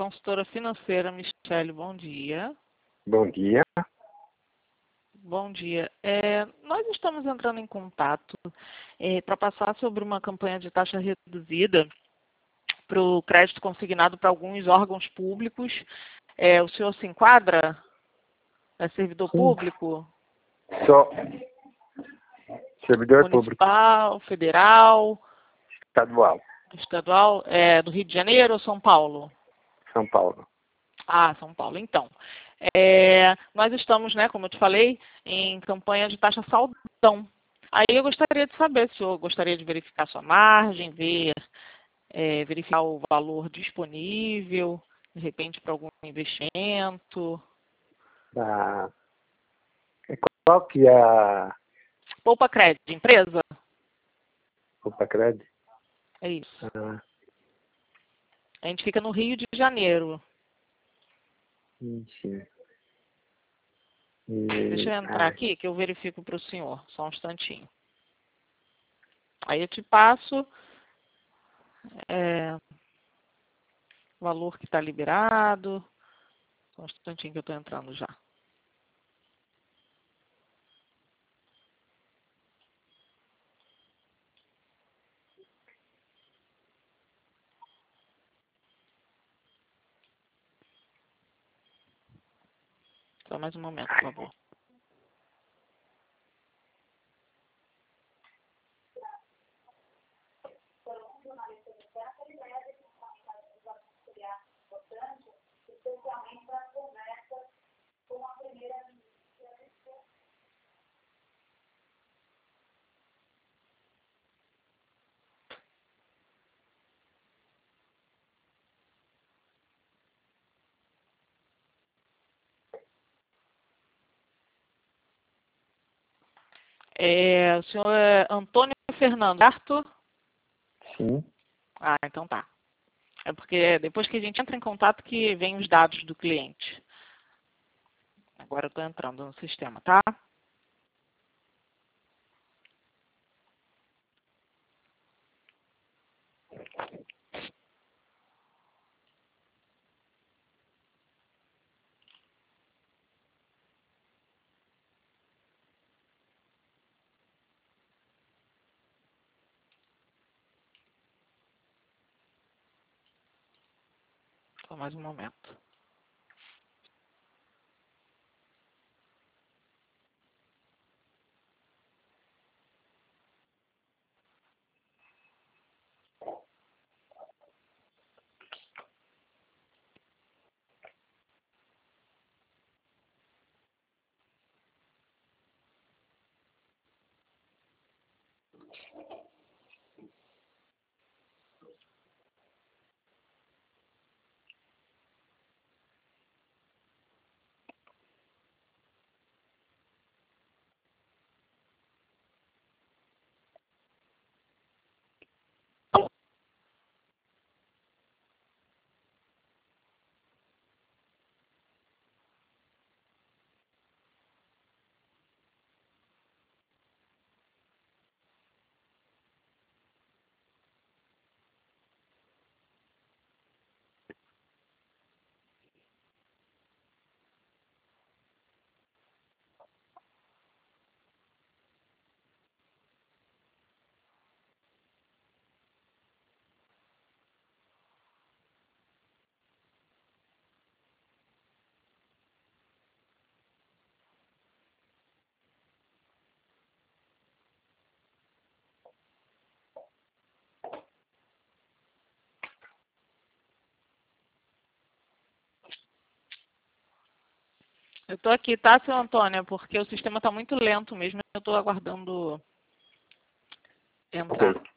consultora financeira, Michele, bom dia. Bom dia. Bom dia. Nós estamos entrando em contato para passar sobre uma campanha de taxa reduzida para o crédito consignado para alguns órgãos públicos. O senhor se enquadra? É servidor público? Sou servidor público Municipal, federal, estadual, do Rio de Janeiro ou São Paulo? São Paulo. Ah, São Paulo. Então, nós estamos, como eu te falei, em campanha de taxa saldão. Aí eu gostaria de saber se o senhor gostaria de verificar sua margem, verificar o valor disponível, de repente para algum investimento. Qual que é a Poupa Crédito, empresa? Poupa Crédito? É isso. A gente fica no Rio de Janeiro. Sim. Deixa eu entrar aqui que eu verifico para o senhor, só um instantinho. Aí eu te passo o valor que está liberado. Só um instantinho que eu estou entrando já. Só mais um momento, por favor. O senhor é Antônio Fernando, certo? Sim. Ah, então tá. É porque depois que a gente entra em contato que vem os dados do cliente. Agora eu estou entrando no sistema, tá? Só mais um momento. Eu estou aqui, tá, seu Antônio? Porque o sistema está muito lento mesmo. Eu estou aguardando entrar. Ok.